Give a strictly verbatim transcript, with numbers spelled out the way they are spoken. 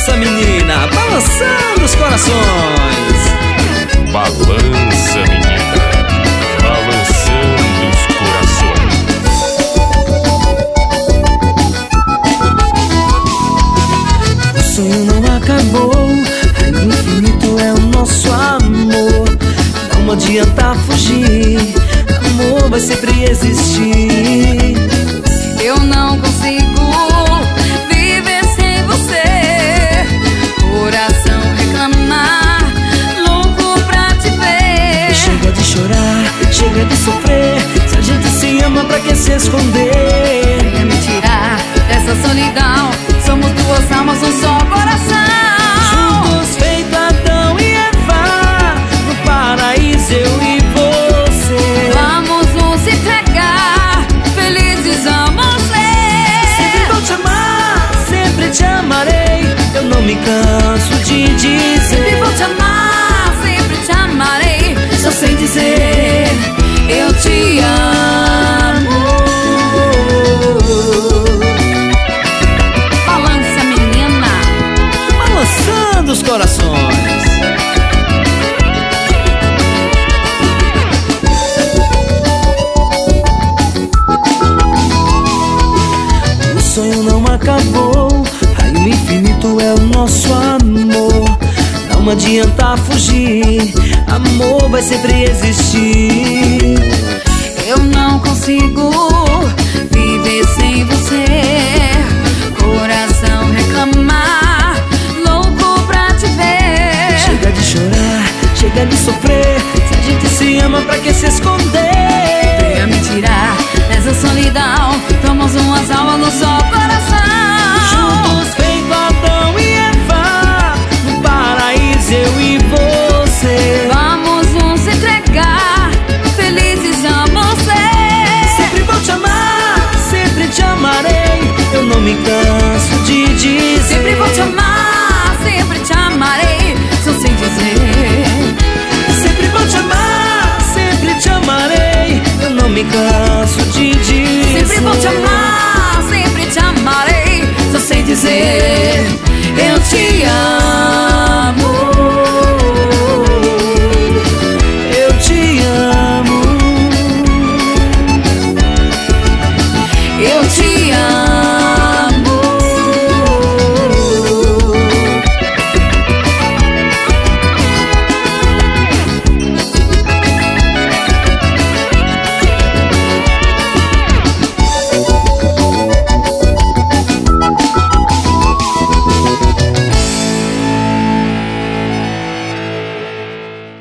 Balança, menina, balançando os corações. Balança, menina, balançando os corações. O sonho não acabou, aí o infinito é o nosso amor. Não adianta fugir, amor vai sempre existir. Eu não consigo viver sem você. Coração reclamar, louco pra te ver. Chega de chorar, chega de sofrer. Se a gente se ama, pra que se esconder? Venha me tirar dessa solidão. Somos duas almas, um só coração. Juntos feito Adão e Eva, no paraíso eu e você. Vamos nos entregar, felizes vamos ser. Sempre vou te amar, sempre te amarei. Eu não me canso de dizer. Sempre vou te amar, sempre te amarei. Só sei dizer, eu te amo. Balança, menina, balançando os corações. O sonho não acabou, aí o infinito é o nosso amor. Não adianta fugir, amor vai sempre existir. eu não consigo viver sem você. Coração reclamar, louco pra te ver. Chega de chorar, chega de sofrer. Se a gente se ama, pra que se esconder?